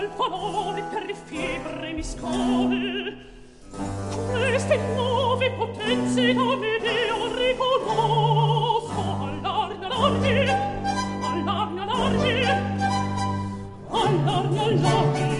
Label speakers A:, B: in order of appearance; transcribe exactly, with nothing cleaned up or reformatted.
A: col favore per le fibre mi scode. Queste nuove potenze da me io riconosco. Allarme, allarme, allarme, allarme, allarme, allarme.